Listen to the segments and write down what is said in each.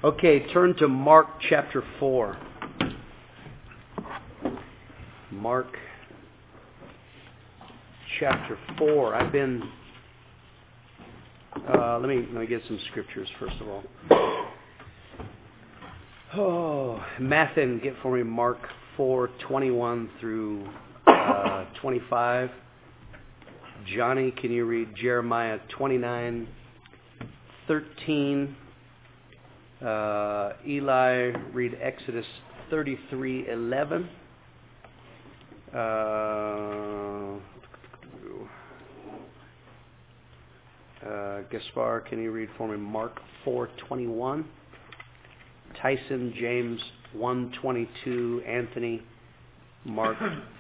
Okay, turn to Mark chapter 4. Mark chapter 4. I've been... let me get some scriptures first of all. Oh, Mathen, get for me Mark 4:21 through 25. Johnny, can you read Jeremiah 29:13? Eli, read Exodus 33:11. Gaspar, can you read for me Mark 4:21? Tyson, James 1:22. Anthony, Mark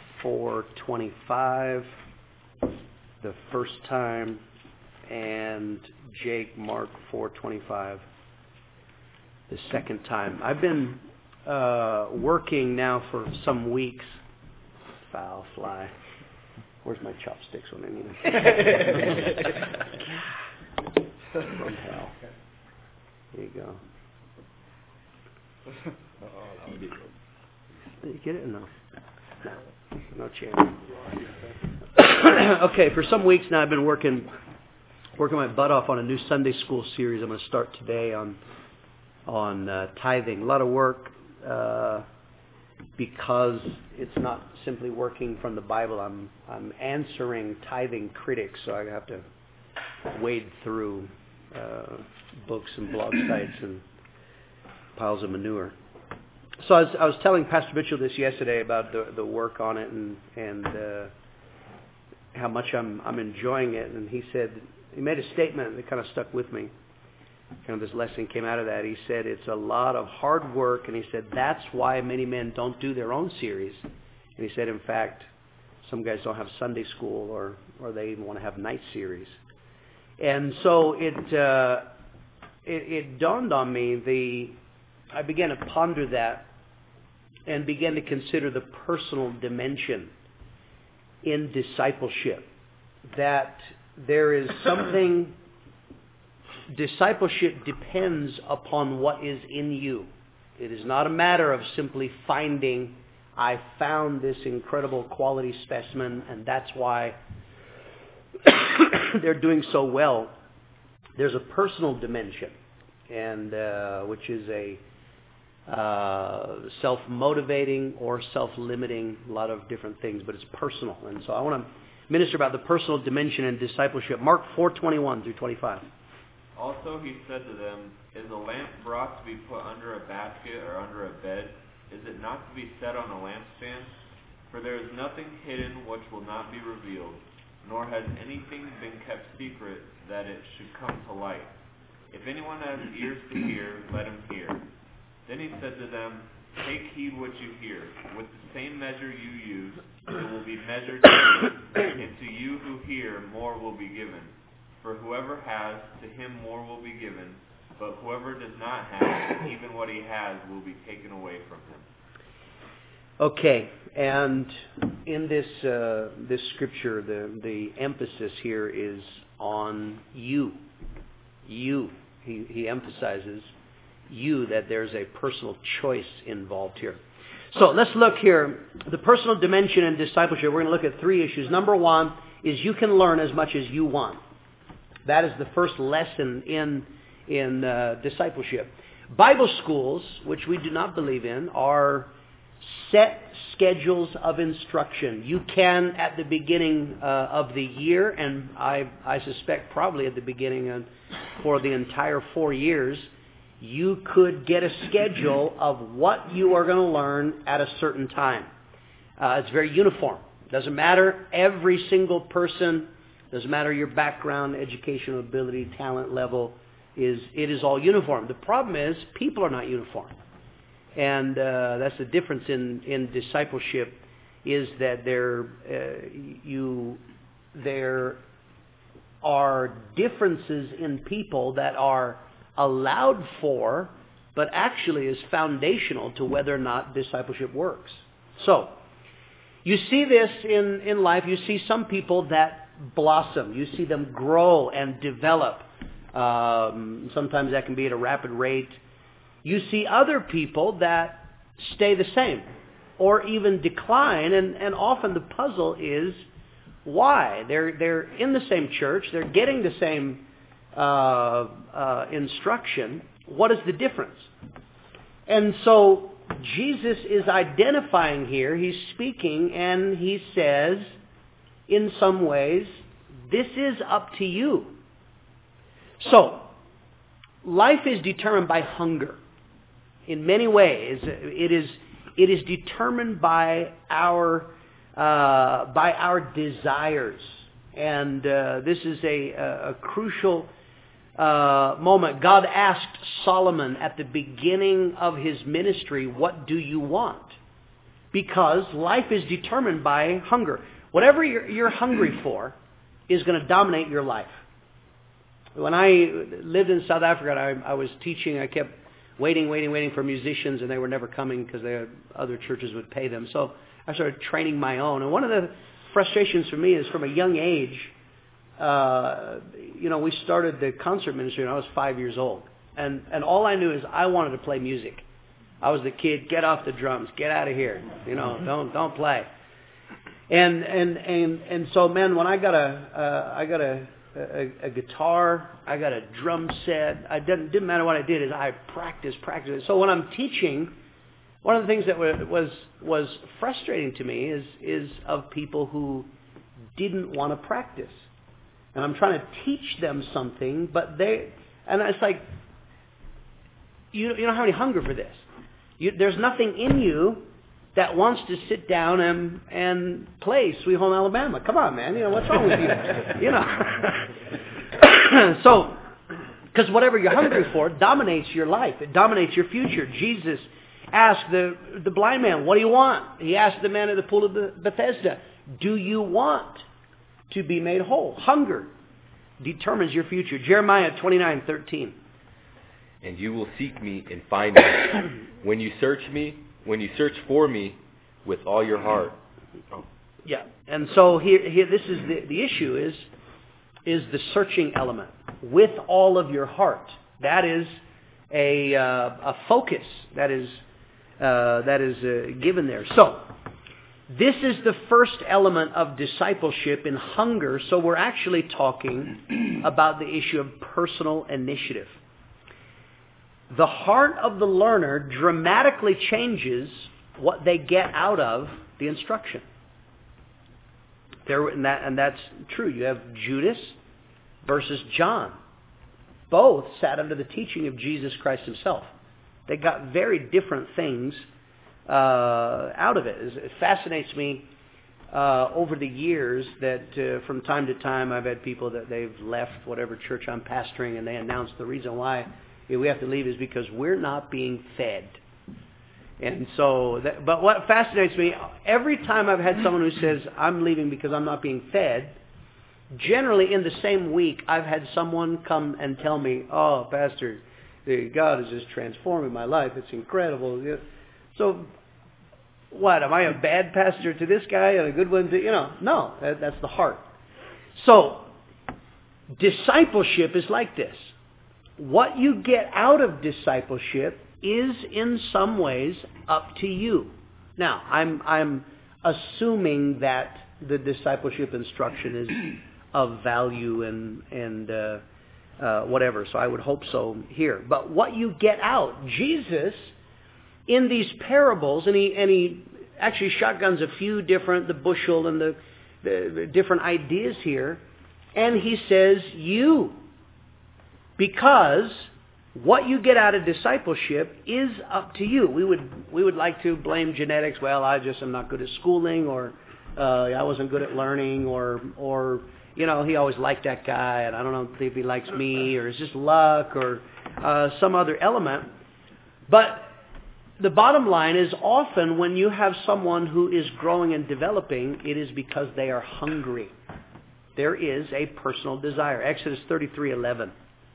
4:25. The first time, and Jake, Mark 4:25. The second time. I've been working now for some weeks. Foul fly. Where's my chopsticks when I need them? From hell. There you go. Did you get it? No. No chance. Okay, for some weeks now I've been working my butt off on a new Sunday school series. I'm going to start today on tithing. A lot of work because it's not simply working from the Bible. I'm answering tithing critics, so I have to wade through books and blog sites and piles of manure. So I was telling Pastor Mitchell this yesterday about the work on it and how much I'm enjoying it, and he made a statement that kind of stuck with me. Kind of this lesson came out of that. He said it's a lot of hard work, and he said that's why many men don't do their own series. And he said, in fact, some guys don't have Sunday school, or they even want to have night series. And so it dawned on me. I began to ponder that and began to consider the personal dimension in discipleship. That there is something. Discipleship depends upon what is in you. It is not a matter of simply finding, I found this incredible quality specimen and that's why they're doing so well. There's a personal dimension, and which is a self-motivating or self-limiting, a lot of different things, but it's personal. And so I want to minister about the personal dimension in discipleship. Mark 4:21 through 25. Also he said to them, Is a lamp brought to be put under a basket or under a bed? Is it not to be set on a lampstand? For there is nothing hidden which will not be revealed, nor has anything been kept secret that it should come to light. If anyone has ears to hear, let him hear. Then he said to them, Take heed what you hear. With the same measure you use, it will be measured to you, and to you who hear, more will be given. For whoever has, to him more will be given, but whoever does not have, even what he has will be taken away from him. Okay, and in this scripture, the emphasis here is on you. You. He emphasizes you, that there's a personal choice involved here. So let's look here. The personal dimension in discipleship, we're going to look at three issues. Number one is you can learn as much as you want. That is the first lesson in discipleship. Bible schools, which we do not believe in, are set schedules of instruction. You can, at the beginning of the year, and I suspect probably at the beginning for the entire 4 years, you could get a schedule of what you are going to learn at a certain time. It's very uniform. Doesn't matter. Every single person, doesn't matter your background, educational ability, talent level, it is all uniform. The problem is people are not uniform. And that's the difference in discipleship, is that there are differences in people that are allowed for, but actually is foundational to whether or not discipleship works. So, you see this in life. You see some people that blossom. You see them grow and develop. Sometimes that can be at a rapid rate. You see other people that stay the same or even decline, and often the puzzle is why. They're in the same church, they're getting the same instruction. What is the difference? And so Jesus is identifying here, he's speaking, and he says, in some ways, this is up to you. So, life is determined by hunger. In many ways, it is determined by our desires, and this is a crucial moment. God asked Solomon at the beginning of his ministry, "What do you want?" Because life is determined by hunger. Whatever you're hungry for is going to dominate your life. When I lived in South Africa, I was teaching. I kept waiting for musicians, and they were never coming because other churches would pay them. So I started training my own. And one of the frustrations for me is from a young age, we started the concert ministry when I was 5 years old. And all I knew is I wanted to play music. I was the kid, get off the drums, get out of here. Don't play. And so, man, when I got a guitar, I got a drum set. Didn't matter what I did, is I practiced. So when I'm teaching, one of the things that was frustrating to me is of people who didn't want to practice, and I'm trying to teach them something, but it's like you don't have any hunger for this. There's nothing in you that wants to sit down and play Sweet Home Alabama. Come on, man. What's wrong with you? So, because whatever you're hungry for dominates your life. It dominates your future. Jesus asked the blind man, "What do you want?" He asked the man at the pool of Bethesda, "Do you want to be made whole?" Hunger determines your future. Jeremiah 29:13. "And you will seek me and find me when you search for me with all your heart." Oh. Yeah, and so here this is the issue is the searching element with all of your heart. That is a focus that is given there. So this is the first element of discipleship in hunger. So we're actually talking about the issue of personal initiative. The heart of the learner dramatically changes what they get out of the instruction. And that's true. You have Judas versus John. Both sat under the teaching of Jesus Christ himself. They got very different things out of it. It fascinates me over the years that from time to time I've had people that they've left whatever church I'm pastoring, and they announce the reason why we have to leave is because we're not being fed. And so, but what fascinates me, every time I've had someone who says, "I'm leaving because I'm not being fed," generally in the same week, I've had someone come and tell me, "Oh, Pastor, God is just transforming my life. It's incredible." So, what, am I a bad pastor to this guy and a good one to, no, that's the heart. So, discipleship is like this. What you get out of discipleship is in some ways up to you. Now, I'm assuming that the discipleship instruction is of value and whatever. So I would hope so here. But what you get out, Jesus, in these parables, and he actually shotguns a few different, the bushel and the different ideas here, and he says, you. Because what you get out of discipleship is up to you. We would like to blame genetics. Well, I just am not good at schooling, or I wasn't good at learning, or he always liked that guy, and I don't know if he likes me, or it's just luck, or some other element. But the bottom line is often when you have someone who is growing and developing, it is because they are hungry. There is a personal desire. Exodus 33:11.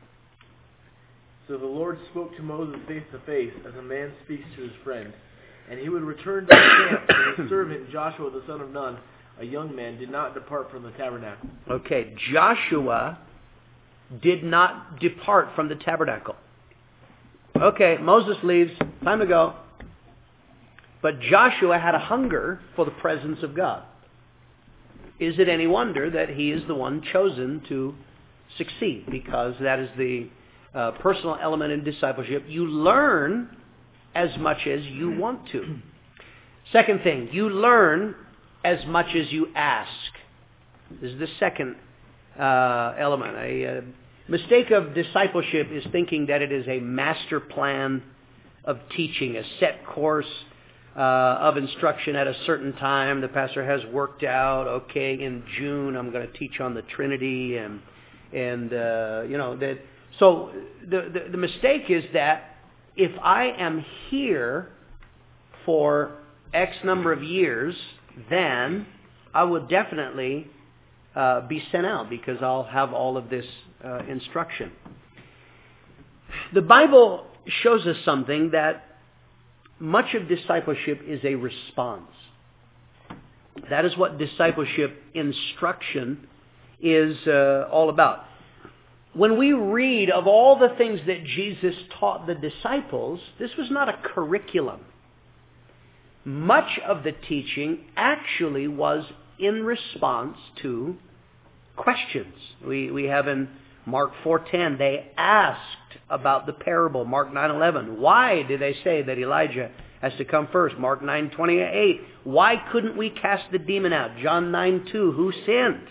So the Lord spoke to Moses face to face, as a man speaks to his friend. And he would return to the camp, and his servant Joshua the son of Nun, a young man, did not depart from the tabernacle. Okay, Joshua did not depart from the tabernacle. Okay, Moses leaves. Time to go. But Joshua had a hunger for the presence of God. Is it any wonder that he is the one chosen to succeed? Because that is the personal element in discipleship. You learn as much as you want to. Second thing, you learn as much as you ask. This is the second element. A mistake of discipleship is thinking that it is a master plan of teaching, a set course of instruction at a certain time. The pastor has worked out, okay, in June I'm going to teach on the Trinity, and you know that. So the mistake is that if I am here for X number of years, then I will definitely be sent out because I'll have all of this instruction. The Bible shows us something, that much of discipleship is a response. That is what discipleship instruction is all about. When we read of all the things that Jesus taught the disciples, this was not a curriculum. Much of the teaching actually was in response to questions. We have in Mark 4:10, they asked about the parable. Mark 9:11, why did they say that Elijah has to come first? Mark 9:28, why couldn't we cast the demon out? John 9:2, who sinned?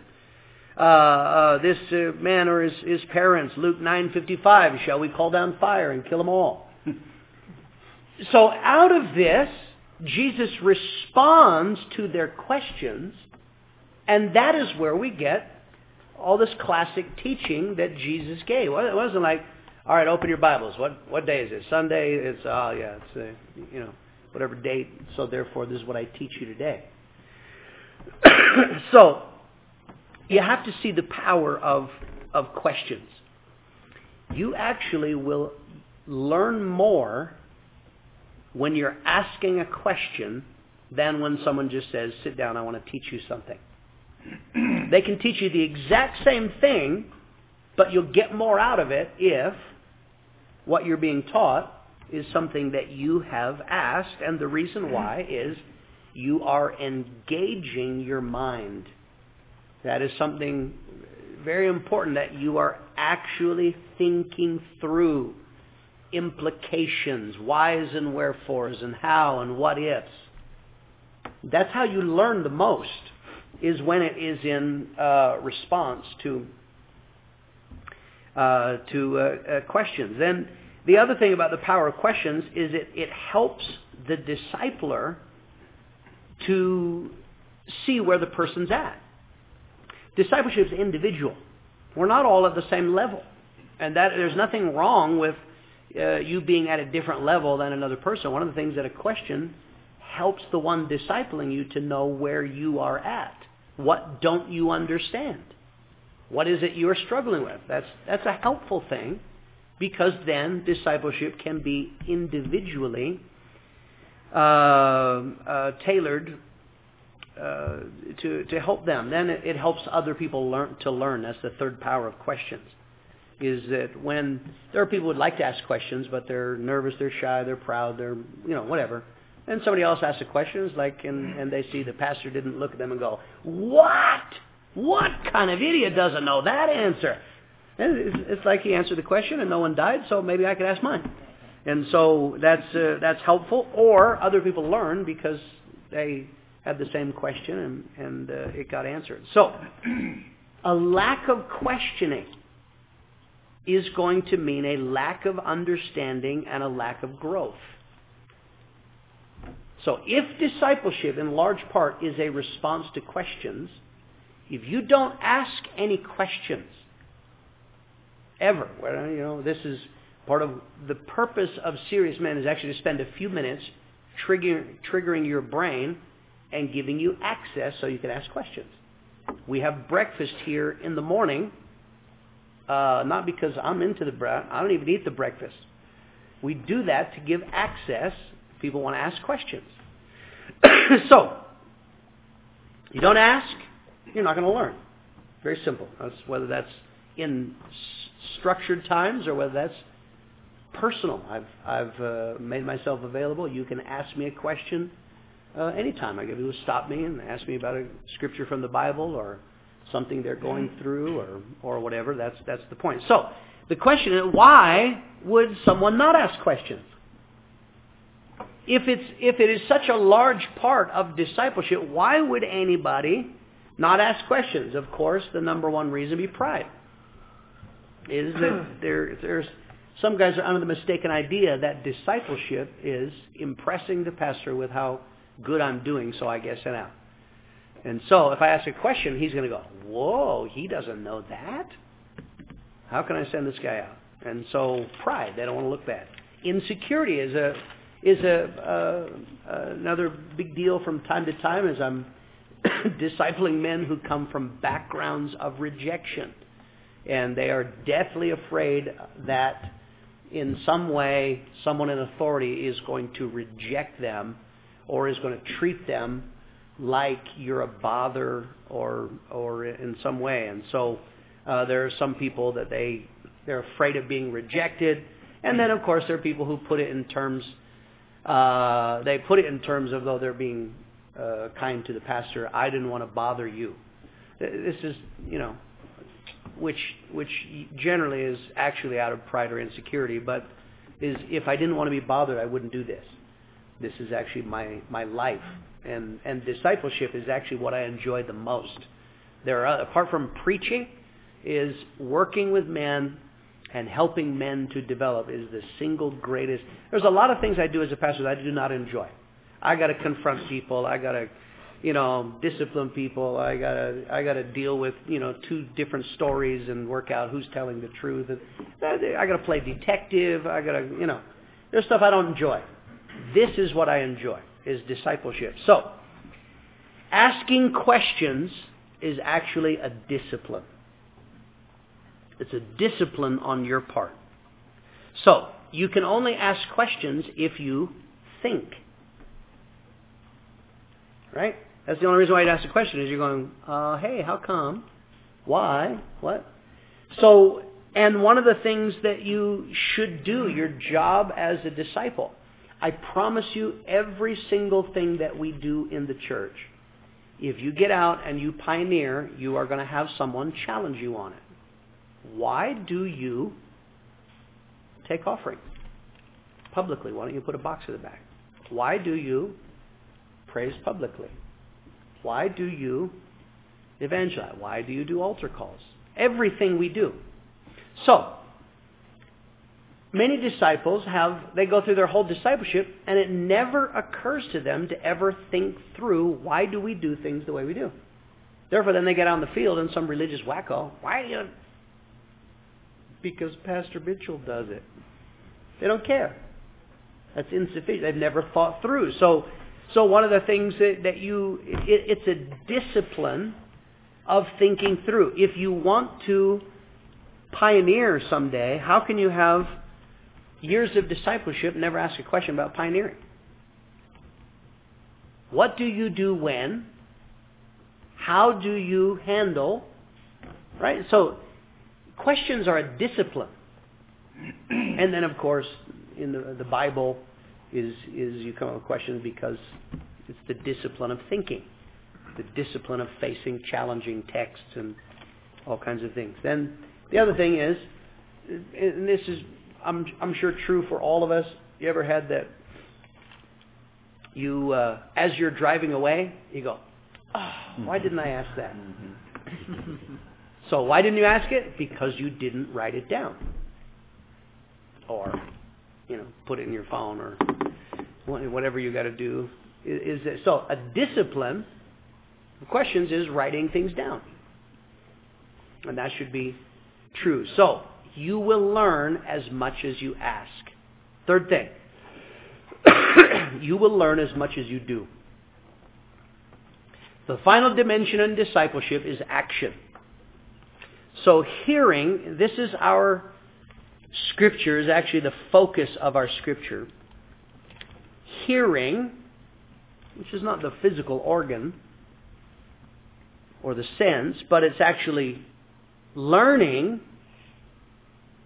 This man or his parents? Luke 9:55, shall we call down fire and kill them all? So out of this, Jesus responds to their questions, and that is where we get all this classic teaching that Jesus gave. Well, it wasn't like, all right, open your Bibles. What day is it? Sunday? It's whatever date. So therefore, this is what I teach you today. So you have to see the power of questions. You actually will learn more when you're asking a question than when someone just says, sit down, I want to teach you something. They can teach you the exact same thing, but you'll get more out of it if what you're being taught is something that you have asked, and the reason why is you are engaging your mind. That is something very important, that you are actually thinking through implications, whys and wherefores, and how and what ifs. That's how you learn the most, is when it is in response to questions. Then the other thing about the power of questions is it helps the discipler to see where the person's at. Discipleship is individual. We're not all at the same level, and that there's nothing wrong with you being at a different level than another person. One of the things that a question helps the one discipling you to know where you are at. What don't you understand? What is it you're struggling with? That's a helpful thing, because then discipleship can be individually tailored to help them. Then it helps other people learn. That's the third power of questions. Is that when there are people who would like to ask questions, but they're nervous, they're shy, they're proud, they're whatever. And somebody else asks a question, and they see the pastor didn't look at them and go, "What? What kind of idiot doesn't know that answer?" And it's like he answered the question and no one died, so maybe I could ask mine. And so that's helpful. Or other people learn because they had the same question and it got answered. So a lack of questioning is going to mean a lack of understanding and a lack of growth. So if discipleship in large part is a response to questions, if you don't ask any questions ever, this is part of the purpose of Serious Men, is actually to spend a few minutes triggering your brain and giving you access so you can ask questions. We have breakfast here in the morning, not because I'm into the breakfast. I don't even eat the breakfast. We do that to give access. People want to ask questions. So, you don't ask, you're not going to learn. Very simple. Whether that's in structured times or whether that's personal. I've made myself available. You can ask me a question anytime. I give you stop me and ask me about a scripture from the Bible or something they're going through or whatever. That's the point. So the question is, why would someone not ask questions? If it is such a large part of discipleship, why would anybody not ask questions? Of course, the number one reason would be pride. Is that there's some guys are under the mistaken idea that discipleship is impressing the pastor with how good I'm doing, so I get sent out. And so if I ask a question, he's going to go, whoa, he doesn't know that? How can I send this guy out? And so pride, they don't want to look bad. Insecurity is another big deal from time to time as I'm discipling men who come from backgrounds of rejection. And they are deathly afraid that in some way someone in authority is going to reject them or is going to treat them like you're a bother or in some way. And so there are some people that they're afraid of being rejected. And then, of course, there are people who put it in terms, they put it in terms of, though they're being kind to the pastor, I didn't want to bother you. This is, which generally is actually out of pride or insecurity, but is if I didn't want to be bothered, I wouldn't do this. This is actually my life. And discipleship is actually what I enjoy the most. Apart from preaching, is working with men and helping men to develop is the single greatest. There's a lot of things I do as a pastor that I do not enjoy. I got to confront people. I got to, discipline people. I got to deal with, two different stories and work out who's telling the truth. I got to play detective. I got to, there's stuff I don't enjoy. This is what I enjoy, is discipleship. So, asking questions is actually a discipline. It's a discipline on your part. So, you can only ask questions if you think. Right? That's the only reason why you'd ask a question is you're going, hey, how come? Why? What? So, and one of the things that you should do, your job as a disciple, I promise you every single thing that we do in the church, if you get out and you pioneer, you are going to have someone challenge you on it. Why do you take offering publicly? Why don't you put a box in the back? Why do you praise publicly? Why do you evangelize? Why do you do altar calls? Everything we do. So, many disciples they go through their whole discipleship and it never occurs to them to ever think through why do we do things the way we do. Therefore, then they get out in the field and some religious wacko, why do you? Because Pastor Mitchell does it. They don't care. That's insufficient. They've never thought through. So one of the things it's a discipline of thinking through. If you want to pioneer someday, how can you have years of discipleship and never ask a question about pioneering? What do you do when? How do you handle? Right? So questions are a discipline. And then, of course, in the Bible is you come up with questions because it's the discipline of thinking, the discipline of facing challenging texts and all kinds of things. Then the other thing is, and this is I'm sure true for all of us. You ever had that? You as you're driving away, you go, oh, why didn't I ask that? So why didn't you ask it? Because you didn't write it down. Or, put it in your phone or whatever you got to do. So a discipline of questions is writing things down. And that should be true. So you will learn as much as you ask. Third thing, you will learn as much as you do. The final dimension in discipleship is action. So hearing, this is our scripture, is actually the focus of our scripture. Hearing, which is not the physical organ or the sense, but it's actually learning,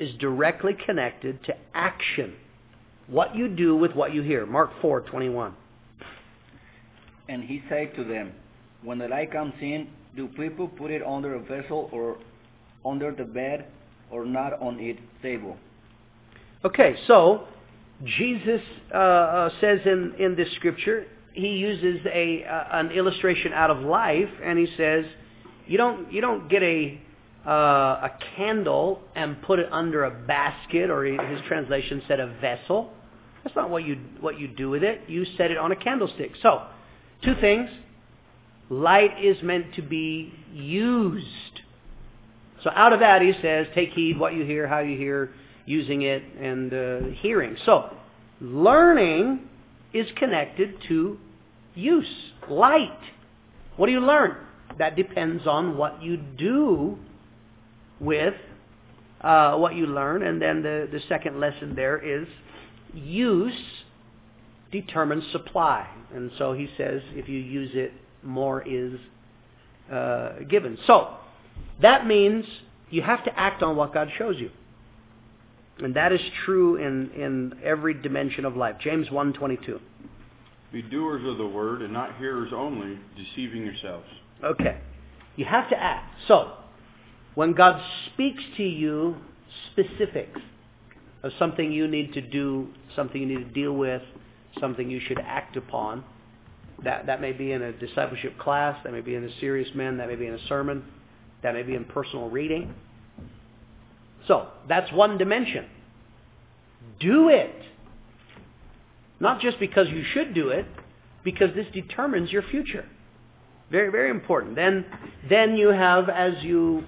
is directly connected to action. What you do with what you hear. Mark 4:21. And he said to them, when the light comes in, do people put it under a vessel or under the bed or not on its table? Okay, so Jesus says in this scripture, he uses an illustration out of life, and he says, you don't get a candle and put it under a basket, or his translation said a vessel. That's not what you do with it. You set it on a candlestick. So, two things. Light is meant to be used. So out of that, he says, take heed what you hear, how you hear, using it, and hearing. So, learning is connected to use. Light. What do you learn? That depends on what you do with what you learn. And then the second lesson there is use determines supply. And so he says if you use it, more is given. So that means you have to act on what God shows you. And that is true in every dimension of life. James 1:22. Be doers of the word and not hearers only, deceiving yourselves. Okay. You have to act. So, when God speaks to you specifics of something you need to do, something you need to deal with, something you should act upon, that may be in a discipleship class, that may be in a serious men, that may be in a sermon, that may be in personal reading. So, that's one dimension. Do it. Not just because you should do it, because this determines your future. Very, very important. Then you have, as you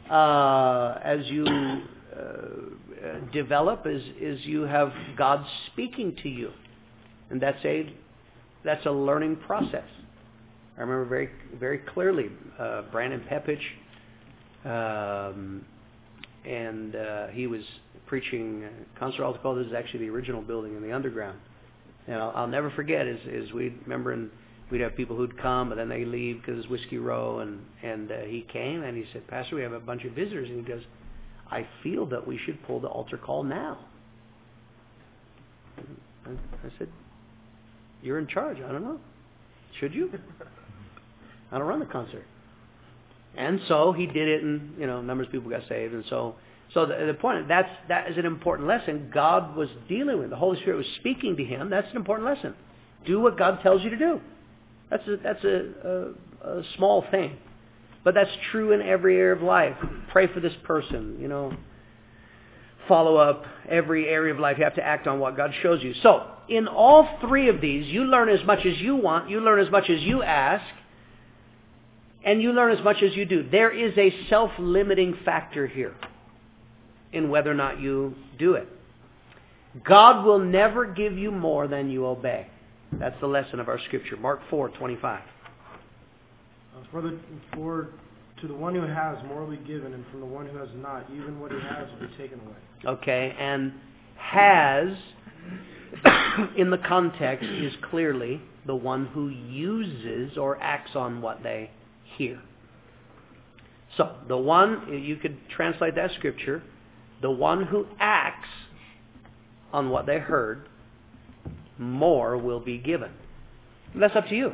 develop, is you have God speaking to you, and that's a learning process. I remember very, very clearly Brandon Pepich, and he was preaching Concert Altar Call. This is actually the original building in the underground. And I'll never forget is we remember, and we'd have people who'd come, but then they leave because it's Whiskey Row, and he came and he said, Pastor, we have a bunch of visitors, and he goes, I feel that we should pull the altar call now. And I said, you're in charge. I don't know. Should you? I don't run the concert. And so he did it, and numbers of people got saved, and so the point, that is an important lesson. God was dealing with. The Holy Spirit was speaking to him. That's an important lesson. Do what God tells you to do. That's a small thing. But that's true in every area of life. Pray for this person, Follow up every area of life. You have to act on what God shows you. So, in all three of these, you learn as much as you want, you learn as much as you ask, and you learn as much as you do. There is a self-limiting factor here in whether or not you do it. God will never give you more than you obey. That's the lesson of our scripture. Mark 4:25. For to the one who has, more will be given, and from the one who has not, even what he has will be taken away. Okay, and has, in the context, is clearly the one who uses or acts on what they hear. So, the one, you could translate that scripture, the one who acts on what they heard, more will be given. That's up to you.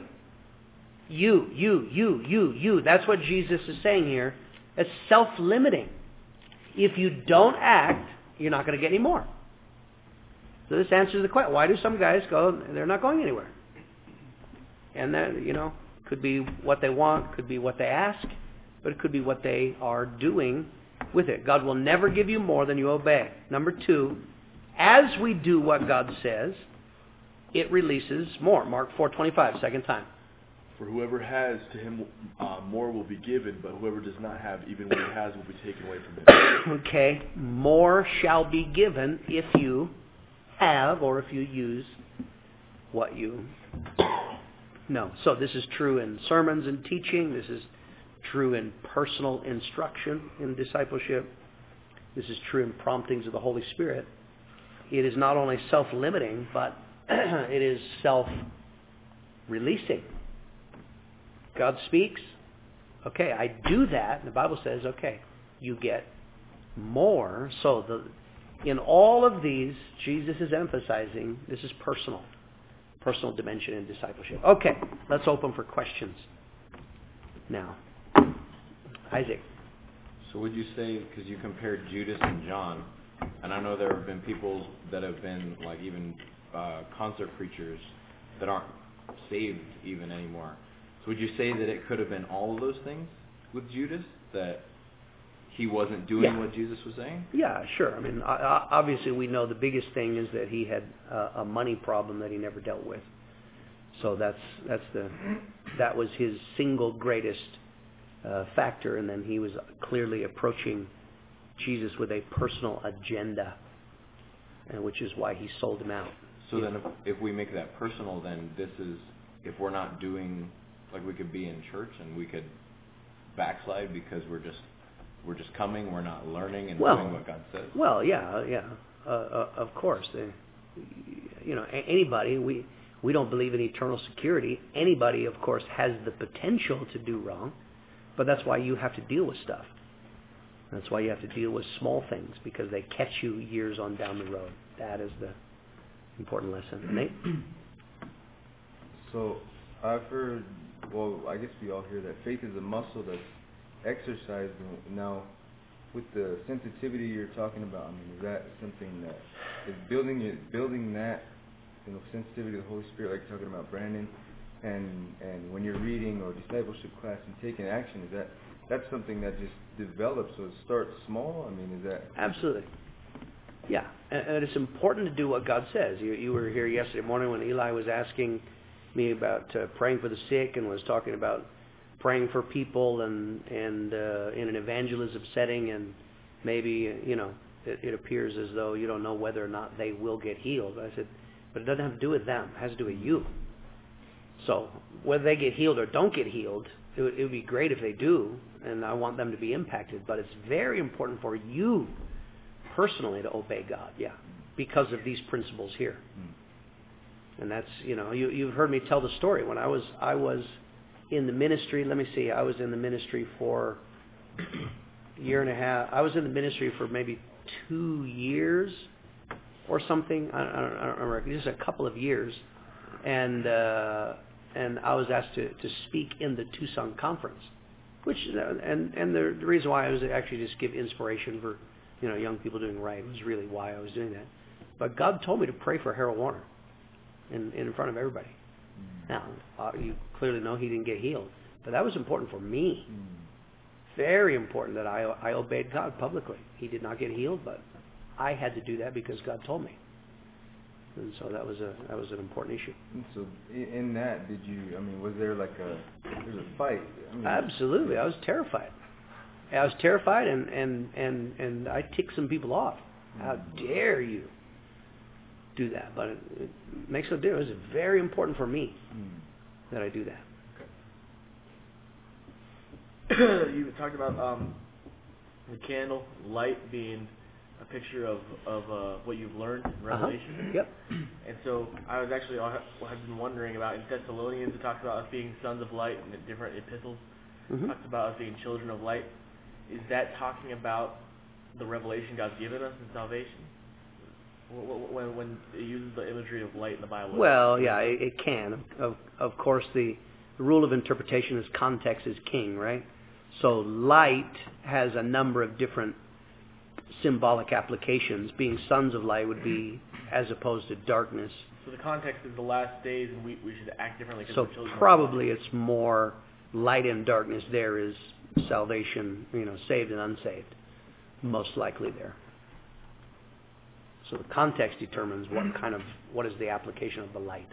You. That's what Jesus is saying here. It's self-limiting. If you don't act, you're not going to get any more. So this answers the question. Why do some guys go, they're not going anywhere? And that, could be what they want, could be what they ask, but it could be what they are doing with it. God will never give you more than you obey. Number 2, as we do what God says, it releases more. Mark 4:25, second time. For whoever has, to him more will be given, but whoever does not have, even what he has will be taken away from him. Okay, more shall be given if you have or if you use what you know. So this is true in sermons and teaching. This is true in personal instruction in discipleship. This is true in promptings of the Holy Spirit. It is not only self-limiting, but it is self-releasing. God speaks. Okay, I do that. And the Bible says, okay, you get more. So in all of these, Jesus is emphasizing this is personal dimension in discipleship. Okay, let's open for questions now. Isaac. So would you say, because you compared Judas and John, and I know there have been people that have been like even concert preachers that aren't saved even anymore. So would you say that it could have been all of those things with Judas, that he wasn't doing what Jesus was saying? Yeah, sure. I mean, obviously we know the biggest thing is that he had a money problem that he never dealt with. So that was his single greatest factor, and then he was clearly approaching Jesus with a personal agenda, which is why he sold him out. So then if we make that personal, then this is, if we're not doing, like we could be in church and we could backslide because we're just coming, we're not learning and doing what God says. Well, yeah. Of course. Anybody, we don't believe in eternal security. Anybody, of course, has the potential to do wrong, but that's why you have to deal with stuff. That's why you have to deal with small things, because they catch you years on down the road. That is the important lesson. Nate? So I've heard, well, I guess we all hear that faith is a muscle that's exercised. Now, with the sensitivity you're talking about, I mean, is that something that is building that, sensitivity to the Holy Spirit, like you're talking about, Brandon, and when you're reading or discipleship class and taking action, is that's something that just develops, so it starts small? I mean, is that... Absolutely. Yeah, and it's important to do what God says. You were here yesterday morning when Eli was asking me about praying for the sick, and was talking about praying for people and in an evangelism setting, and maybe, it appears as though you don't know whether or not they will get healed. I said, but it doesn't have to do with them. It has to do with you. So whether they get healed or don't get healed, it would be great if they do, and I want them to be impacted. But it's very important for you personally to obey God, because of these principles here. And that's, you've heard me tell the story. When I was in the ministry, I was in the ministry for a year and a half. I was in the ministry for maybe 2 years or something. I don't remember. Just a couple of years. And I was asked to speak in the Tucson conference, which and the reason why I was actually just give inspiration for young people doing right. It was really why I was doing that. But God told me to pray for Harold Warner in front of everybody. Now you clearly know he didn't get healed, but that was important for me. Very important that I obeyed God publicly. He did not get healed, but I had to do that because God told me. And so that was an important issue. So in that, was there there's a fight? Absolutely. I was terrified. And I ticked some people off. How dare you do that? But it makes no difference. It's very important for me that I do that. Okay. You talked about the candle, light being a picture of what you've learned in Revelation. Yep. And so I was actually, I've been wondering about, in Thessalonians, it talks about us being sons of light, and in different epistles, it talks about us being children of light. Is that talking about the revelation God's given us in salvation? When it uses the imagery of light in the Bible? Well, yeah, it can. Of course, the rule of interpretation is context is king, right? So light has a number of different symbolic applications. Being sons of light would be as opposed to darkness. So the context is the last days, and we should act differently. So probably it's more light and darkness. There is salvation, saved and unsaved, most likely there. So the context determines what is the application of the light.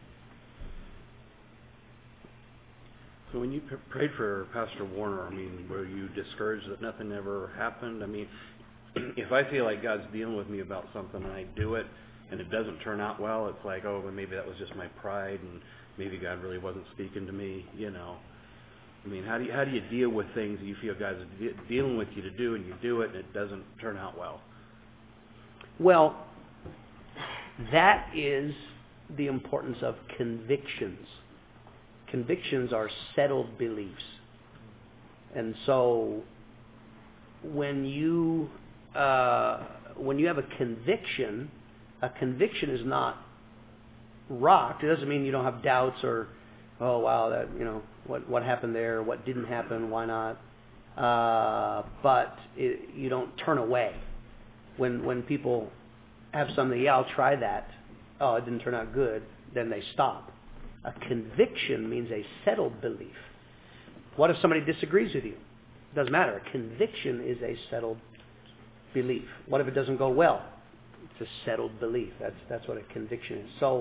So when you prayed for Pastor Warner, were you discouraged that nothing ever happened? If I feel like God's dealing with me about something and I do it and it doesn't turn out well, it's like, oh, well, maybe that was just my pride and maybe God really wasn't speaking to me, How do you deal with things that you feel God's dealing with you to do, and you do it and it doesn't turn out well? Well, that is the importance of convictions. Convictions are settled beliefs. And so when you when you have a conviction is not rocked. It doesn't mean you don't have doubts or, oh wow, that what happened there, what didn't happen, why not? But you don't turn away. When people have something, yeah, I'll try that. Oh, it didn't turn out good. Then they stop. A conviction means a settled belief. What if somebody disagrees with you? It doesn't matter. A conviction is a settled belief. What if it doesn't go well? It's a settled belief. That's what a conviction is. So,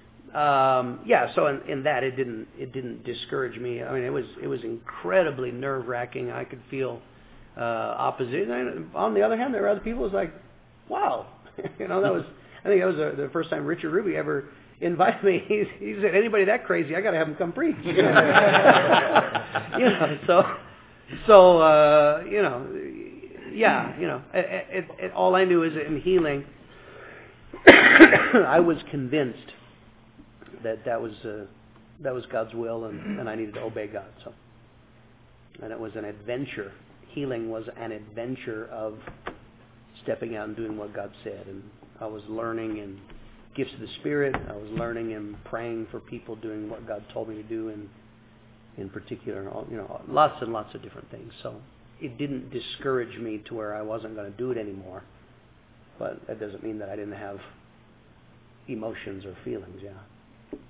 so in that it didn't discourage me. I mean, it was incredibly nerve-wracking. I could feel opposition. And on the other hand, there were other people who was like, wow, I think that was the first time Richard Ruby ever invited me. He said, anybody that crazy, I got to have him come preach. All I knew is that in healing, I was convinced that was God's will, and I needed to obey God. So, and it was an adventure. Healing was an adventure of stepping out and doing what God said, and I was learning in gifts of the Spirit. I was learning and praying for people, doing what God told me to do, in particular, lots and lots of different things. So it didn't discourage me to where I wasn't going to do it anymore. But that doesn't mean that I didn't have emotions or feelings. Yeah.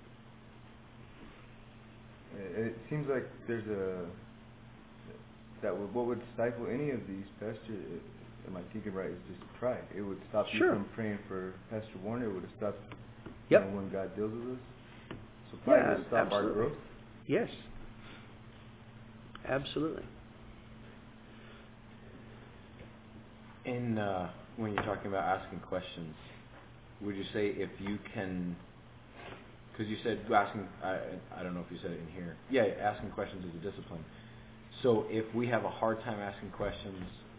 It seems like there's what would stifle any of these, Pastor, am I thinking right, is just pride. It would stop you from praying for Pastor Warner. It would have stopped when God deals with us. So pride would stop our growth. Yes. Absolutely. In when you're talking about asking questions, would you say if you can, because you said asking, I don't know if you said it in here. Yeah, asking questions is a discipline. So if we have a hard time asking questions,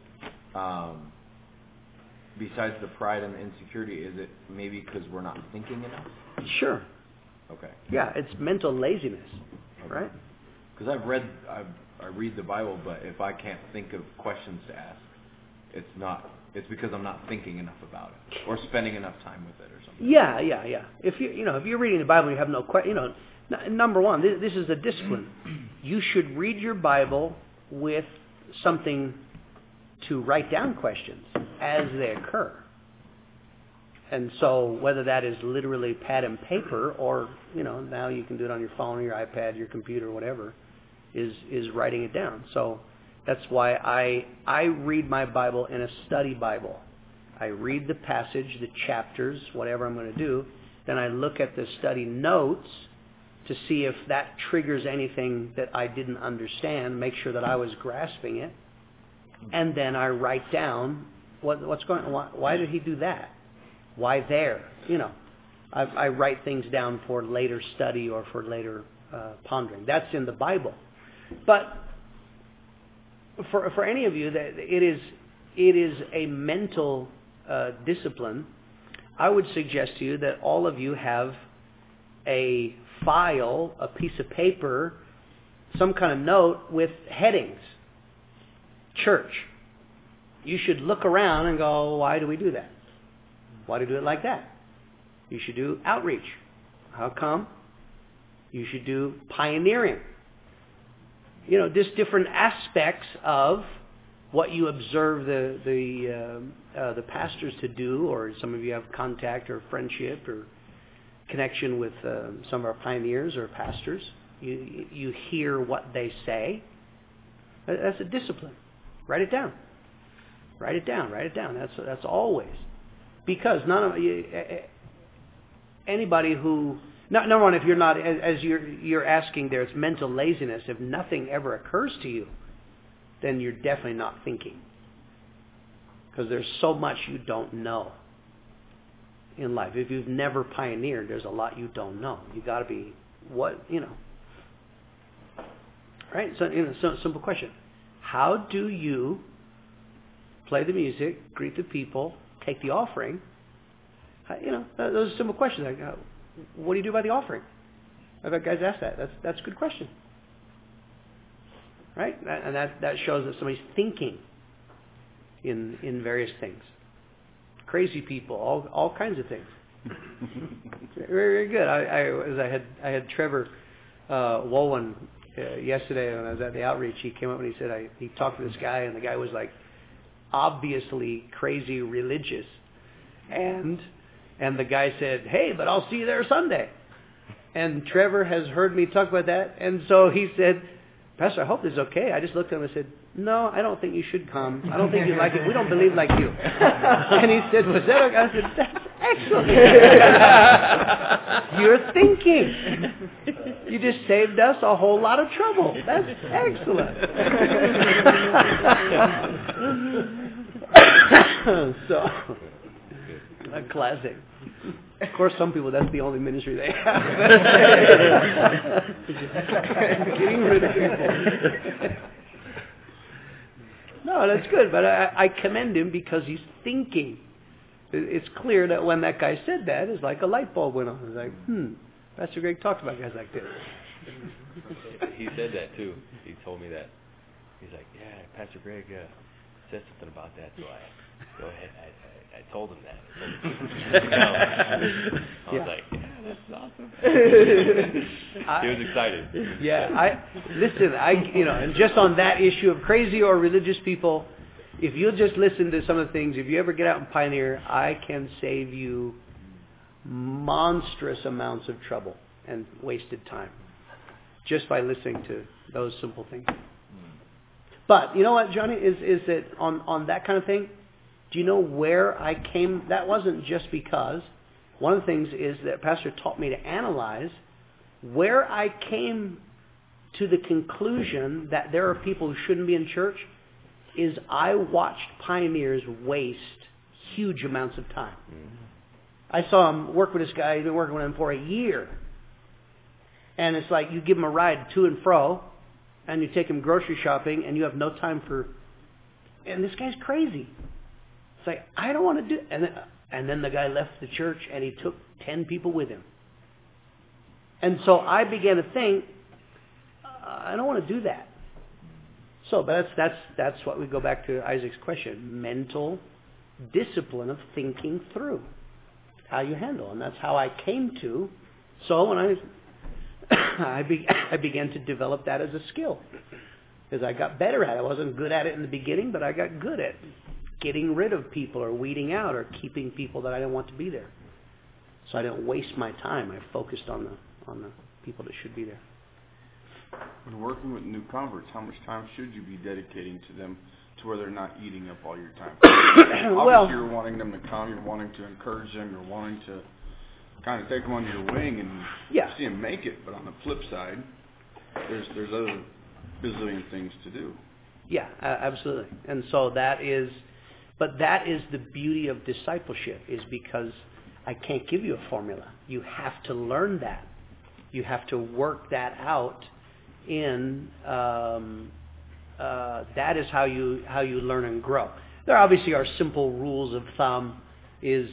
besides the pride and the insecurity, is it maybe because we're not thinking enough? Sure. Okay. Yeah, it's mental laziness, right? Because I read the Bible, but if I can't think of questions to ask, it's because I'm not thinking enough about it or spending enough time with it or something. Yeah. If you're reading the Bible and you have no question, number one, this is a discipline. You should read your Bible with something to write down questions as they occur. And so whether that is literally pad and paper or, now you can do it on your phone or your iPad, your computer, whatever, is writing it down. So that's why I read my Bible in a study Bible. I read the passage, the chapters, whatever I'm going to do. Then I look at the study notes to see if that triggers anything that I didn't understand, make sure that I was grasping it. And then I write down what's going on. Why did he do that? Why there? I write things down for later study or for later pondering. That's in the Bible. But for any of you, that it is a mental discipline. I would suggest to you that all of you have a file, a piece of paper, some kind of note with headings. Church. You should look around and go, why do we do that? Why do we do it like that? You should do outreach. How come? You should do pioneering. Just different aspects of what you observe the pastors to do, or some of you have contact or friendship or connection with some of our pioneers or pastors. You hear what they say. That's a discipline. Write it down. Write it down. Write it down. That's always. Because anybody who, number one, if you're not, as you're asking there, it's mental laziness. If nothing ever occurs to you, then you're definitely not thinking. Because there's so much you don't know in life. If you've never pioneered, there's a lot you don't know. You got to be right? So simple question. How do you play the music, greet the people, take the offering? Those are simple questions. Like, what do you do about the offering? I've had guys ask that. That's a good question, right? And that shows that somebody's thinking. in various things. Crazy people, all kinds of things. Very, very good. I had Trevor Wolwin yesterday when I was at the outreach. He came up and he said he talked to this guy, and the guy was like obviously crazy religious, and the guy said, "Hey, but I'll see you there Sunday." And Trevor has heard me talk about that, and so he said, "Pastor, I hope this is okay." I just looked at him and said, "No, I don't think you should come. I don't think you like it. We don't believe like you." And he said, "Was that okay?" I said, "That's excellent. You're thinking. You just saved us a whole lot of trouble. That's excellent." So, a classic. Of course, some people, that's the only ministry they have. Getting rid of people. No, that's good, but I commend him because he's thinking. It's clear that when that guy said that, it's like a light bulb went on. It's like, Pastor Greg talks about guys like this. He said that too. He told me that. He's like, yeah, Pastor Greg said something about that, so I go ahead. I told him that. I was like, yeah, that's awesome. He was excited. Yeah, listen, and just on that issue of crazy or religious people, if you'll just listen to some of the things, if you ever get out and pioneer, I can save you monstrous amounts of trouble and wasted time just by listening to those simple things. But you know what, Johnny, is that on that kind of thing, do you know where I came? That wasn't just because. One of the things is that Pastor taught me to analyze where I came to the conclusion that there are people who shouldn't be in church is I watched pioneers waste huge amounts of time. I saw him work with this guy. He's been working with him for a year. And it's like you give him a ride to and fro, and you take him grocery shopping, and you have no time for... And this guy's crazy. It's like, I don't want to do... And then the guy left the church, and he took 10 people with him. And so I began to think, I don't want to do that. So but that's what we go back to Isaac's question. Mental discipline of thinking through how you handle. And that's how I came to. So when I began to develop that as a skill. Because I got better at it. I wasn't good at it in the beginning, but I got good at getting rid of people or weeding out or keeping people that I didn't want to be there. So I didn't waste my time. I focused on the people that should be there. When working with new converts, how much time should you be dedicating to them to where they're not eating up all your time? Obviously, you're wanting them to come, you're wanting to encourage them, you're wanting to kind of take them under your wing and see them make it. But on the flip side, there's other bazillion things to do. Yeah, absolutely. And so that is the beauty of discipleship, is because I can't give you a formula. You have to learn that. You have to work that out. That is how you learn and grow. There obviously are simple rules of thumb. Is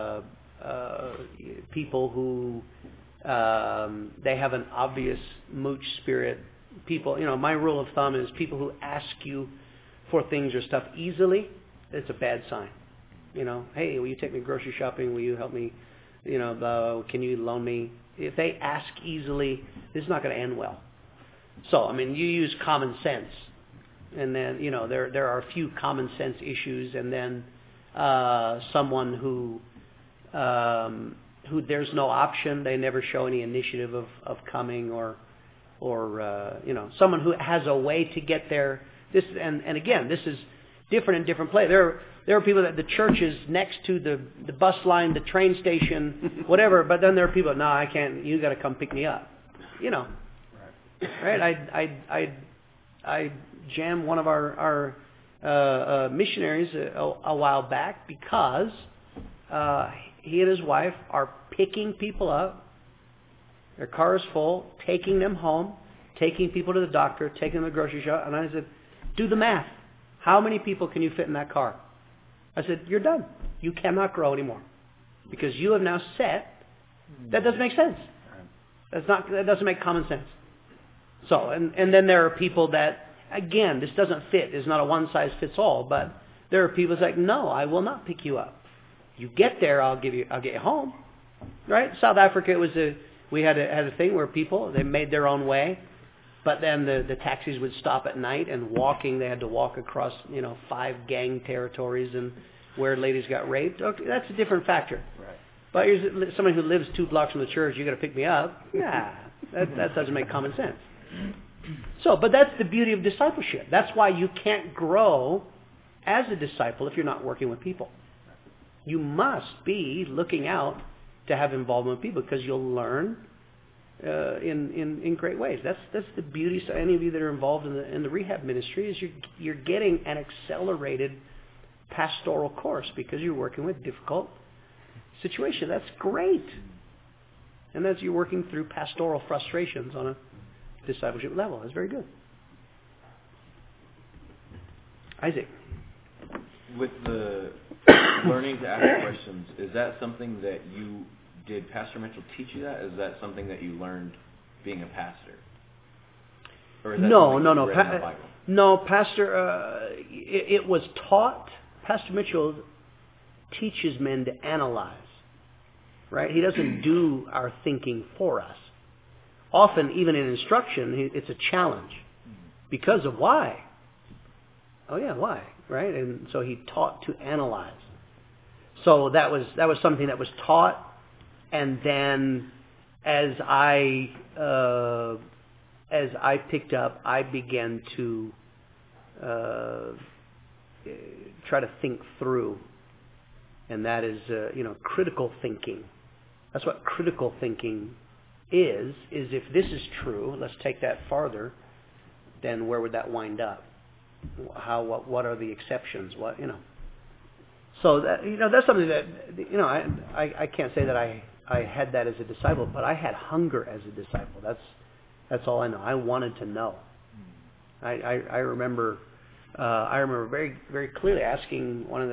people who they have an obvious mooch spirit. People, my rule of thumb is people who ask you for things or stuff easily, it's a bad sign. Hey, will you take me grocery shopping? Will you help me? Can you loan me? If they ask easily, this is not going to end well. So, you use common sense. And then, there are a few common sense issues, and then someone who there's no option, they never show any initiative of coming, or someone who has a way to get there. And again, this is different in different places. There are people that the church is next to the bus line, the train station, whatever, but then there are people, no, I can't, you got to come pick me up. Right? I jammed one of our missionaries a while back because he and his wife are picking people up. Their car is full, taking them home, taking people to the doctor, taking them to the grocery shop. And I said, do the math. How many people can you fit in that car? I said, you're done. You cannot grow anymore. Because you have now set. That doesn't make sense. That doesn't make common sense. So, and then there are people that, again, this doesn't fit. It's not a one-size-fits-all, but There are people that's like, no, I will not pick you up. You get there, I'll get you home. Right? South Africa we had a thing where people, they made their own way, but then the taxis would stop at night, and they had to walk across 5 gang territories and where ladies got raped. Okay, that's a different factor. Right. But here's somebody who lives 2 blocks from the church, you got to pick me up. Nah, that doesn't make common sense. So, but that's the beauty of discipleship. That's why you can't grow as a disciple if you're not working with people. You must be looking out to have involvement with people, because you'll learn in great ways. That's the beauty. So any of you that are involved in the rehab ministry is you're getting an accelerated pastoral course because you're working with difficult situations. That's great, and that's you're working through pastoral frustrations on a discipleship level. That's very good. Isaac. With the learning to ask questions, is that something that did Pastor Mitchell teach you that? Is that something that you learned being a pastor? Or is that No. read in the Bible? No, Pastor, it was taught. Pastor Mitchell teaches men to analyze, right? He doesn't do our thinking for us. Often, even in instruction, it's a challenge. Because of why? Oh yeah, why? Right? And so he taught to analyze. So that was something that was taught, and then as I picked up, I began to try to think through, and that is critical thinking. That's what critical thinking is if this is true, let's take that farther, then where would that wind up? What are the exceptions? So that that's something that I can't say that I had that as a disciple, but I had hunger as a disciple. That's all I know. I wanted to know. I remember very, very clearly asking one of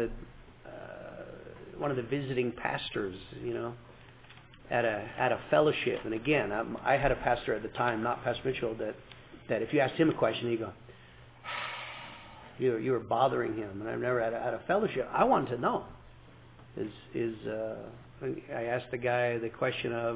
the visiting pastors, at a fellowship. And again, I had a pastor at the time, not Pastor Mitchell, that if you asked him a question, he'd go, you were bothering him. And I've never had a fellowship. I wanted to know. I asked the guy the question of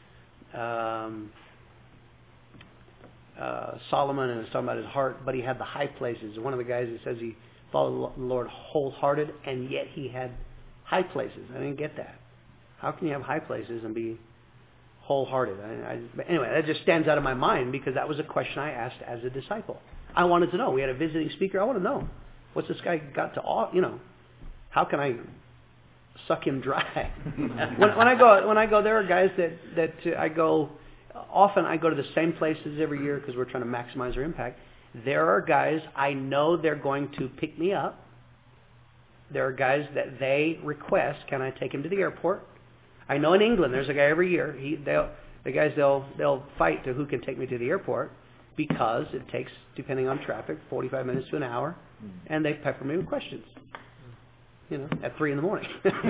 Solomon, and was talking about his heart, but he had the high places. One of the guys that says he followed the Lord wholehearted, and yet he had high places. I didn't get that. How can you have high places and be wholehearted? But anyway, that just stands out of my mind because that was a question I asked as a disciple. I wanted to know. We had a visiting speaker. I want to know, what's this guy got to, how can I suck him dry? when I go, there are guys that I go. Often I go to the same places every year because we're trying to maximize our impact. There are guys I know they're going to pick me up. There are guys that they request, can I take him to the airport? I know in England there's a guy every year. They'll fight to who can take me to the airport because it takes, depending on traffic, 45 minutes to an hour, and they pepper me with questions. At 3 in the morning.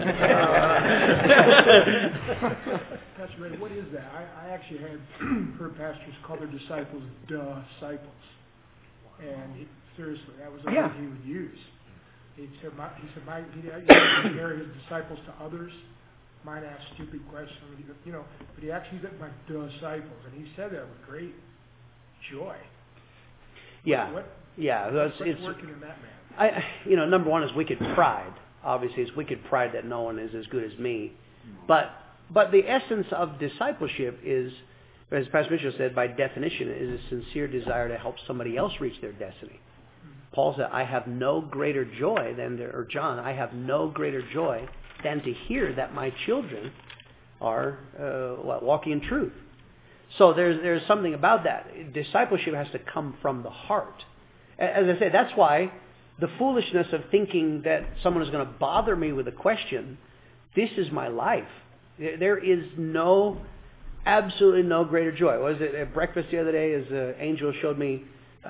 Pastor Ray, what is that? I actually heard pastors call their disciples disciples. And seriously, that was the word he would use. He said he'd compare his disciples to others, might ask stupid questions, but he actually said my disciples, and he said that with great joy. Yeah. What's working in that man? Number one is wicked pride. Obviously, it's wicked pride that no one is as good as me. But the essence of discipleship is, as Pastor Mitchell said, by definition, is a sincere desire to help somebody else reach their destiny. Paul said, I have no greater joy John, I have no greater joy than to hear that my children are walking in truth. So there's something about that. Discipleship has to come from the heart. As I say, that's why the foolishness of thinking that someone is going to bother me with a question, this is my life. There is absolutely no greater joy. Was it at breakfast the other day as Angel showed me,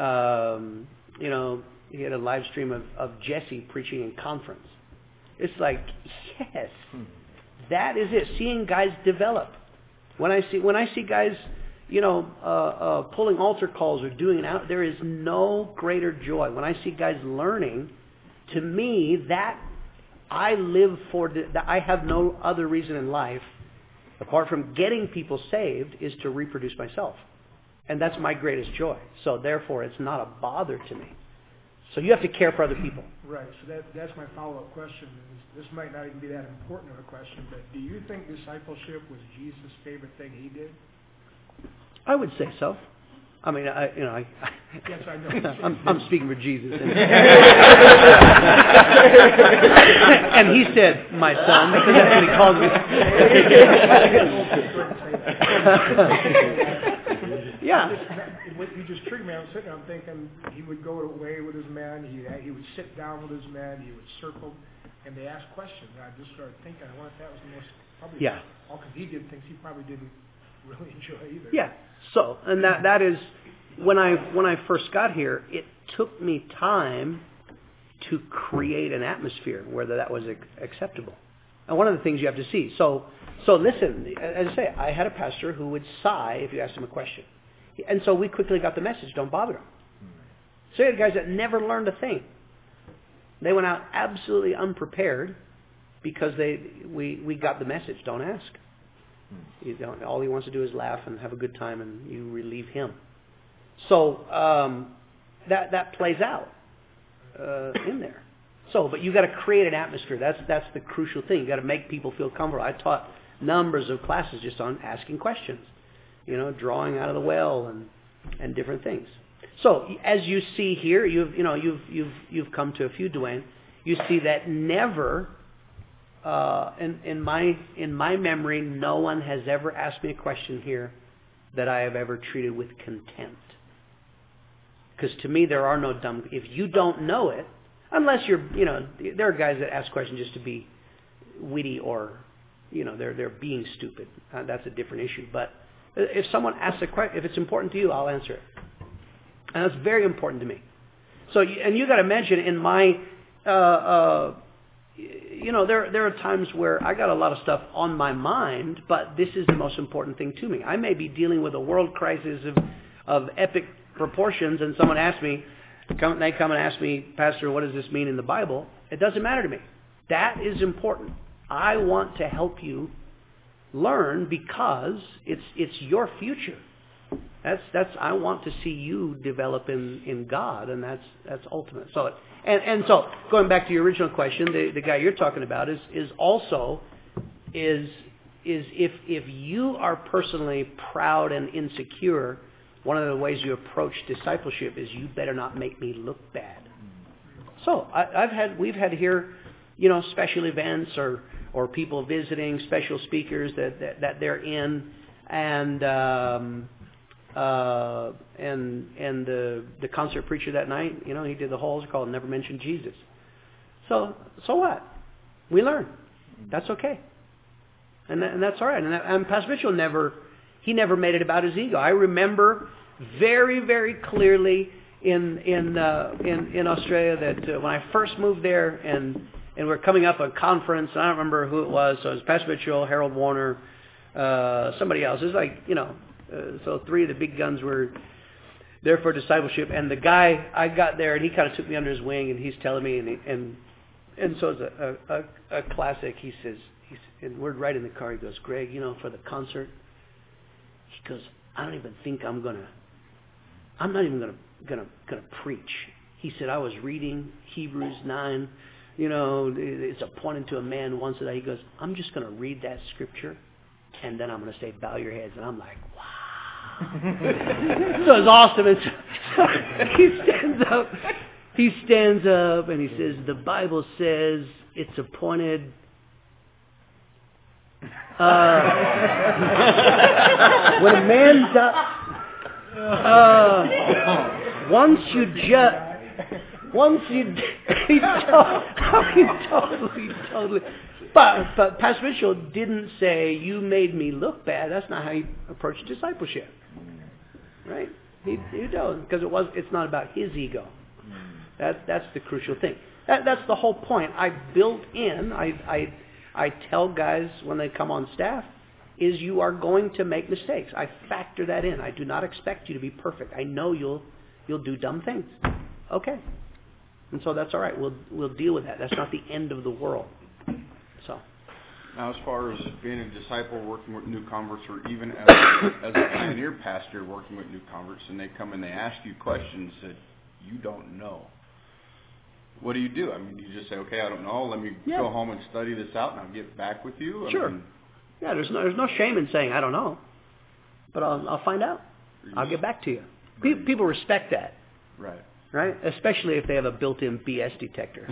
he had a live stream of Jesse preaching in conference. It's like, yes, that is it. Seeing guys develop. When I see guys, pulling altar calls or doing it out, there is no greater joy. When I see guys learning to me, that I live for, I have no other reason in life, apart from getting people saved, is to reproduce myself. And that's my greatest joy. So therefore, it's not a bother to me. So you have to care for other people. Right. So that's my follow-up question. This might not even be that important of a question, but do you think discipleship was Jesus' favorite thing he did? I would say so. I mean, Yes, I know. I'm speaking for Jesus. And he said, my son, because that's what he called me. Yeah. You just triggered me. I was sitting there, I'm thinking he would go away with his men, he would sit down with his men, he would circle, and they asked questions. And I just started thinking, I wonder if that was the most, probably, all because he did things he probably didn't really enjoy either. Yeah. So, and that is, when I first got here, it took me time to create an atmosphere where that was acceptable. And one of the things you have to see. So listen, as I say, I had a pastor who would sigh if you asked him a question. And so we quickly got the message, don't bother them. So you had guys that never learned a thing. They went out absolutely unprepared because we got the message, don't ask. You don't, all he wants to do is laugh and have a good time, and you relieve him. So that plays out in there. So, but you got to create an atmosphere. That's the crucial thing. You got to make people feel comfortable. I taught numbers of classes just on asking questions, drawing out of the well and different things. So as you see here, you've come to a few, Dwayne. You see that never. In my memory, no one has ever asked me a question here that I have ever treated with contempt. Because to me, there are no dumb. If you don't know it, unless you're, there are guys that ask questions just to be witty or, they're being stupid. That's a different issue. But if someone asks a question, if it's important to you, I'll answer it, and that's very important to me. So, and you got to mention in my. There are times where I got a lot of stuff on my mind, but this is the most important thing to me. I may be dealing with a world crisis of epic proportions, and someone asks me, they come and ask me, Pastor, what does this mean in the Bible? It doesn't matter to me. That is important. I want to help you learn because it's your future. I want to see you develop in God, and that's ultimate. So and so going back to your original question, the guy you're talking about is if you are personally proud and insecure, one of the ways you approach discipleship is you better not make me look bad. So we've had here, special events or people visiting, special speakers that they're in, and the concert preacher that night, he did the whole called Never Mention Jesus. So what? We learn. That's okay. And that's all right. And Pastor Mitchell never made it about his ego. I remember very, very clearly in Australia that when I first moved there and we're coming up a conference, and I don't remember who it was, so it was Pastor Mitchell, Harold Warner, somebody else. It was like, so three of the big guns were there for discipleship, and the guy, I got there, and he kind of took me under his wing, and he's telling me, and so it's a classic. He says, and we're right in the car. He goes, Greg, for the concert, he goes, I don't even think I'm not even gonna preach. He said, I was reading Hebrews 9. It's appointed to a man once a day. He goes, I'm just going to read that scripture, and then I'm going to say, bow your heads. And I'm like, wow. So it's awesome. And so he stands up, and he says, the Bible says it's appointed. When a man totally. But Pastor Mitchell didn't say, you made me look bad. That's not how he approached discipleship. Right? He doesn't, because it's not about his ego. That's the crucial thing. That's the whole point. I built in, I tell guys when they come on staff, is you are going to make mistakes. I factor that in. I do not expect you to be perfect. I know you'll do dumb things. Okay. And so that's all right. We'll deal with that. That's not the end of the world. So. Now, as far as being a disciple, working with new converts, or even as a pioneer pastor working with new converts, and they come and they ask you questions that you don't know, what do you do? I mean, you just say, okay, I don't know. Let me go home and study this out, and I'll get back with you. Sure. Yeah, there's no shame in saying I don't know, but I'll find out. I'll get back to you. People respect that. Right. Right? Especially if they have a built-in BS detector.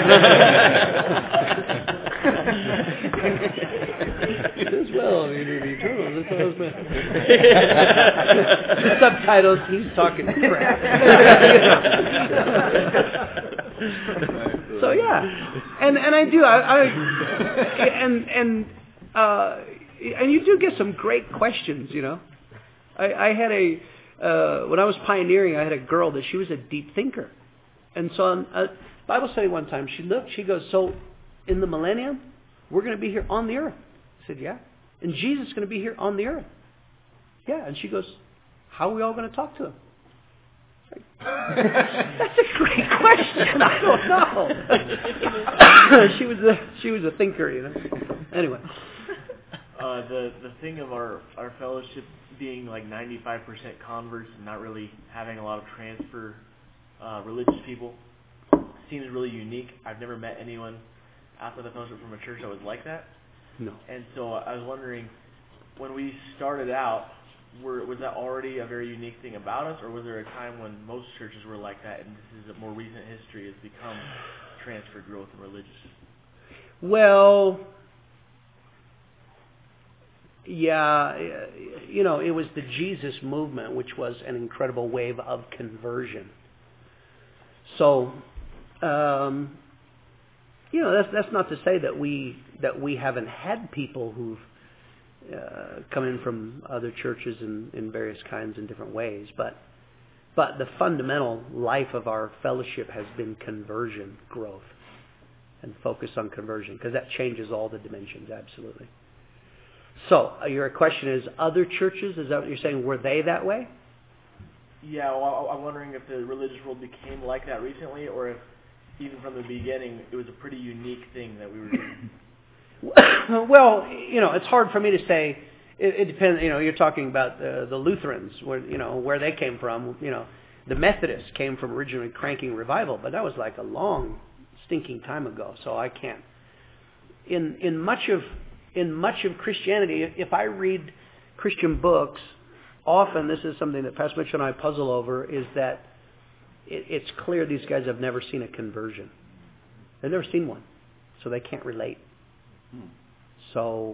As well, in Eternal. Subtitles, he's talking crap. So yeah, and I do and you do get some great questions. You know, I had when I was pioneering, I had a girl that she was a deep thinker, and so on a Bible study one time, she looked, she goes, so in the millennium, we're going to be here on the earth. I said, yeah. And Jesus is going to be here on the earth. Yeah. And she goes, how are we all going to talk to him? That's a great question. I don't know. She was a thinker, you know. Anyway. The thing of our fellowship being like 95% converts and not really having a lot of transfer religious people seems really unique. I've never met anyone outside the fellowship from a church that was like that. No. And so I was wondering, when we started out, was that already a very unique thing about us, or was there a time when most churches were like that, and this is a more recent history has become transfer growth and religious? Well, yeah, you know, it was the Jesus movement, which was an incredible wave of conversion. So, you know, that's not to say that we haven't had people who've come in from other churches in various kinds and different ways, but the fundamental life of our fellowship has been conversion growth and focus on conversion, because that changes all the dimensions, absolutely. So your question is, other churches, is that what you're saying, were they that way? Yeah, well, I'm wondering if the religious world became like that recently, or if even from the beginning it was a pretty unique thing that we were doing. Well, you know, it's hard for me to say. It depends. You know, you're talking about the Lutherans, where they came from. You know, the Methodists came from originally cranking revival, but that was like a long, stinking time ago. So I can't. In much of Christianity, if I read Christian books, often this is something that Pastor Mitchell and I puzzle over, is that it's clear these guys have never seen a conversion. They've never seen one, so they can't relate. So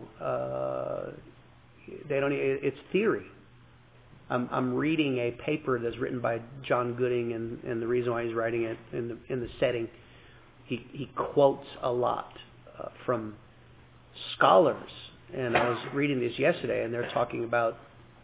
they don't. It's theory. I'm reading a paper that's written by John Gooding, and the reason why he's writing it in the setting, he quotes a lot from scholars, and I was reading this yesterday, and they're talking about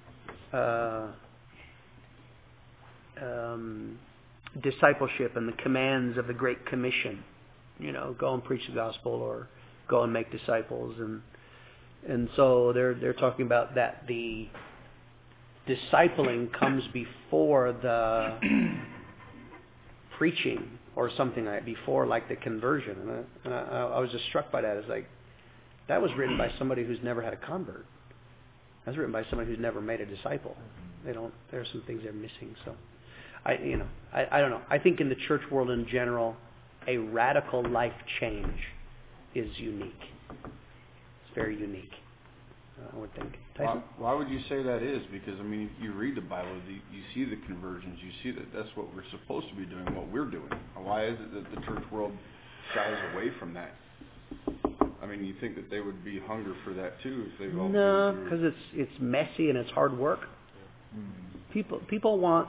discipleship and the commands of the Great Commission. You know, go and preach the gospel, or go and make disciples, and so they're talking about that the discipling comes before the preaching or something like that, before like the conversion, and I was just struck by that. It's like, that was written by somebody who's never had a convert. That's written by somebody who's never made a disciple. There are some things they're missing. So, I don't know. I think in the church world in general, a radical life change is unique. It's very unique, I would think. Tyson? Why would you say that is? Because, I mean, you read the Bible, you see the conversions, you see that that's what we're supposed to be doing, what we're doing. Why is it that the church world shies away from that? I mean, you think that they would be hungry for that too if they've all been through... No, because it's messy and it's hard work. People want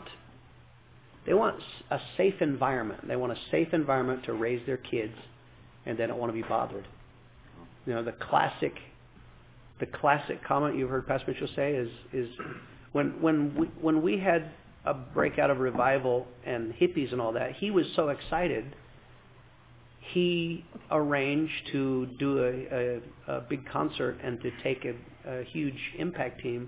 a safe environment. They want a safe environment to raise their kids, and they don't want to be bothered. You know, the classic comment you've heard Pastor Mitchell say is when we had a breakout of revival and hippies and all that, he was so excited. He arranged to do a big concert and to take a huge impact team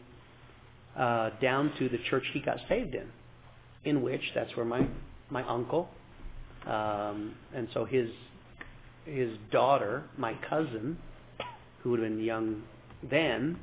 down to the church he got saved in which that's where my uncle And so his daughter, my cousin, who would have been young then,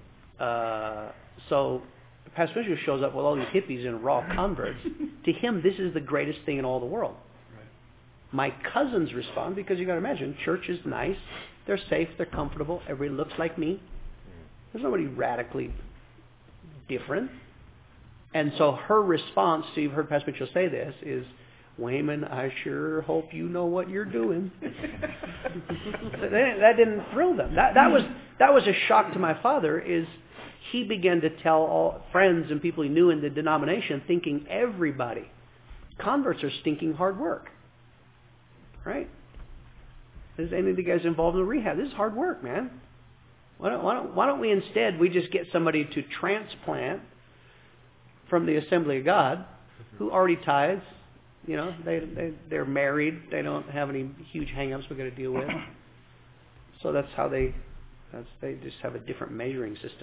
so Pastor Fisher shows up with all these hippies and raw converts. To him, this is the greatest thing in all the world. My cousins respond because you got to imagine, church is nice, they're safe, they're comfortable, everybody looks like me. There's nobody radically different. And so her response, so you've heard Pastor Mitchell say this, is, Wayman, I sure hope you know what you're doing. That didn't thrill them. That was a shock to my father, is he began to tell all friends and people he knew in the denomination, thinking everybody, converts are stinking hard work. Right? Is any of the guys involved in the rehab? This is hard work, man. Why don't we instead, we just get somebody to transplant from the Assembly of God who already tithes. You know, they're married. They don't have any huge hang-ups we've got to deal with. So that's how they just have a different measuring system.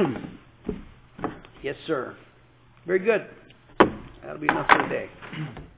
Yes, sir. Very good. That'll be enough for today.